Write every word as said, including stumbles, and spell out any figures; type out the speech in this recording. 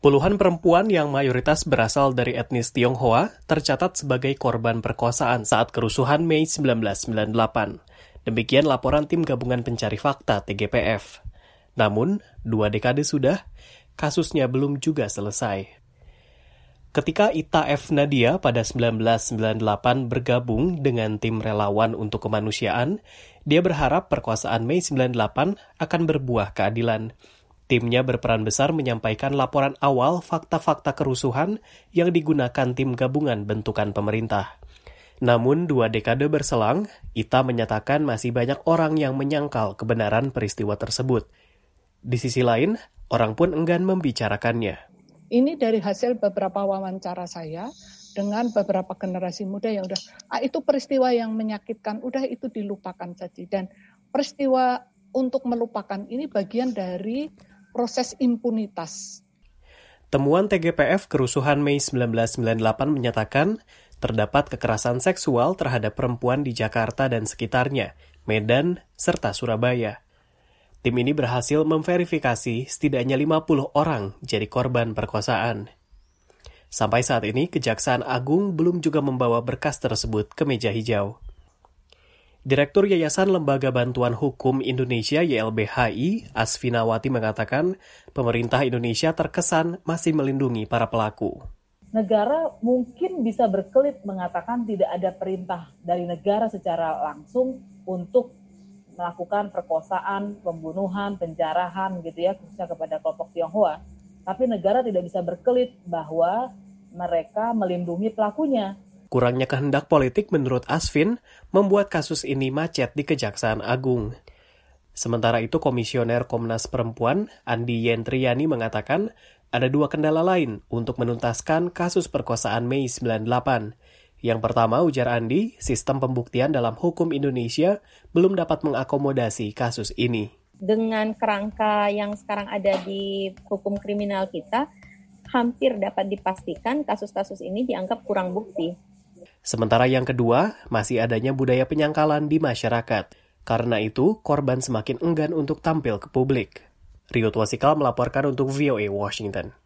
Puluhan perempuan yang mayoritas berasal dari etnis Tionghoa tercatat sebagai korban perkosaan saat kerusuhan Mei seribu sembilan ratus sembilan puluh delapan. Demikian laporan Tim Gabungan Pencari Fakta T G P F. Namun, dua dekade sudah, kasusnya belum juga selesai. Ketika Ita F. Nadia pada seribu sembilan ratus sembilan puluh delapan bergabung dengan tim relawan untuk kemanusiaan, dia berharap perkosaan Mei sembilan puluh delapan akan berbuah keadilan. Timnya berperan besar menyampaikan laporan awal fakta-fakta kerusuhan yang digunakan tim gabungan bentukan pemerintah. Namun, dua dekade berselang, Ita menyatakan masih banyak orang yang menyangkal kebenaran peristiwa tersebut. Di sisi lain, orang pun enggan membicarakannya. Ini dari hasil beberapa wawancara saya dengan beberapa generasi muda yang udah, ah, itu peristiwa yang menyakitkan, udah itu dilupakan saja. Dan peristiwa untuk melupakan ini bagian dari proses impunitas. Temuan T G P F kerusuhan Mei seribu sembilan ratus sembilan puluh delapan menyatakan terdapat kekerasan seksual terhadap perempuan di Jakarta dan sekitarnya, Medan, serta Surabaya. Tim ini berhasil memverifikasi setidaknya lima puluh orang jadi korban perkosaan. Sampai saat ini, Kejaksaan Agung belum juga membawa berkas tersebut ke meja hijau. Direktur Yayasan Lembaga Bantuan Hukum Indonesia Y L B H I, Asfinawati mengatakan, pemerintah Indonesia terkesan masih melindungi para pelaku. Negara mungkin bisa berkelit mengatakan tidak ada perintah dari negara secara langsung untuk melakukan perkosaan, pembunuhan, penjarahan gitu ya, khususnya kepada kelompok Tionghoa. Tapi negara tidak bisa berkelit bahwa mereka melindungi pelakunya. Kurangnya kehendak politik menurut Asvin membuat kasus ini macet di Kejaksaan Agung. Sementara itu Komisioner Komnas Perempuan Andi Yentriani mengatakan ada dua kendala lain untuk menuntaskan kasus perkosaan Mei sembilan puluh delapan. Yang pertama, ujar Andi, sistem pembuktian dalam hukum Indonesia belum dapat mengakomodasi kasus ini. Dengan kerangka yang sekarang ada di hukum kriminal kita, hampir dapat dipastikan kasus-kasus ini dianggap kurang bukti. Sementara yang kedua, masih adanya budaya penyangkalan di masyarakat. Karena itu, korban semakin enggan untuk tampil ke publik. Rio Twasikal melaporkan untuk V O A Washington.